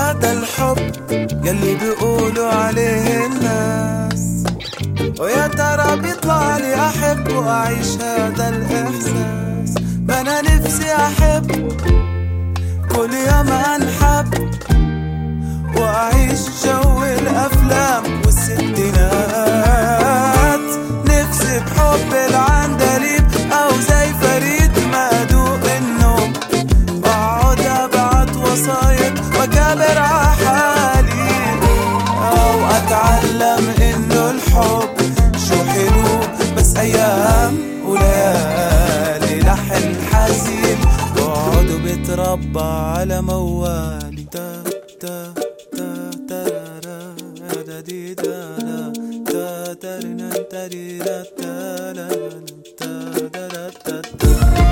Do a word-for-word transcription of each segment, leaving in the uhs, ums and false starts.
هذا الحب يلي بيقولوا عليه الناس، ويا ترى بيطلع لي أحب وأعيش هذا الإحساس. ما أنا نفسي أحب كل يوم أنحب وأعيش جو الأفلام والستينات. نفسي بحب العندليب أو زي فريد ما أدوق النوم، وأقعد أبعت وصايد وأكابر عحالي، أو أتعلم إنه الحب شو حلو بس أيام وليالي لحن حزين، وأقعد بتربى على موالي. تا تا تا تارا دا دي دا دا تا تارنا تاري دا تا لا تا دا دا تا تا.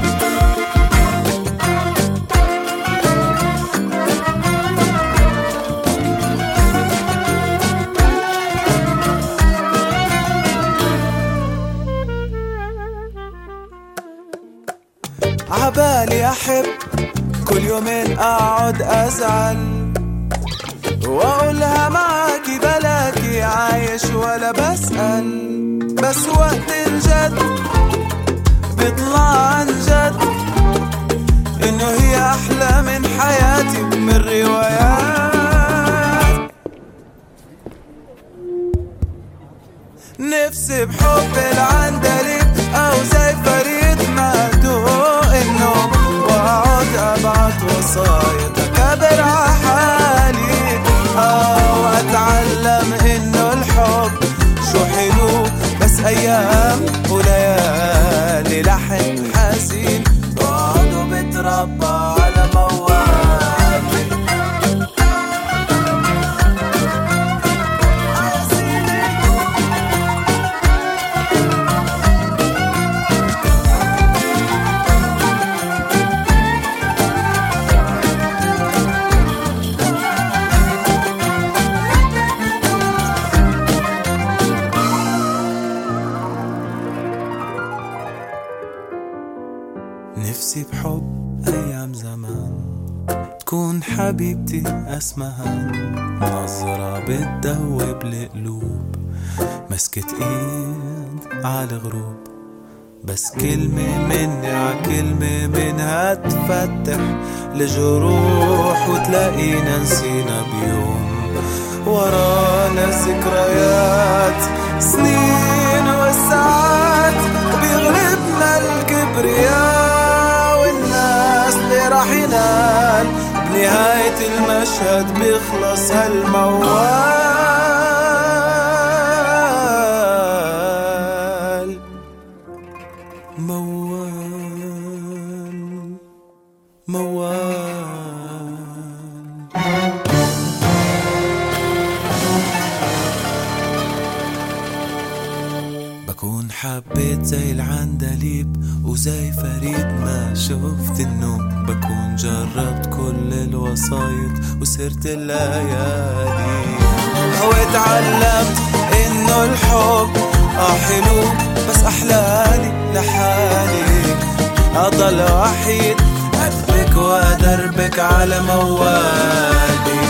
عبالي أحب كل يومين أقعد أزعل وأقولها معاكي بلاكي عايش ولا بسأل، بس وقت الجد بيطلع عن جد إنه هي أحلى من حياتي من روايات. نفسي بحب العندليب أو زي فريد ما أدوق النوم، وأقعد أبعت وصايد أكابر عحالي، أو أتعلم إنه الحب شو حلو بس أيام وليالي لحن حزين، وأقعد بتربى على موالي. نفسي بحب أيام زمان تكون حبيبتي أسمهان، نظرة بتدوب القلوب، مسكة إيد على غروب، بس كلمة مني ع كلمة منها تفتح لجروح، وتلاقينا نسينا بيوم ورانا ذكريات سنين والساعات، وبيغلبنا الكبرياء راح ينال بنهاية المشهد بيخلص هالموال. موال موال بكون حبيت زي العندليب وزي فريد ما شفت النوم، بكون جربت كل الوسايط وسرت الليالي، واتعلمت انه الحب اه حلو بس احلالي لحالي، اضل وحيد ادرك وادربك على موالي.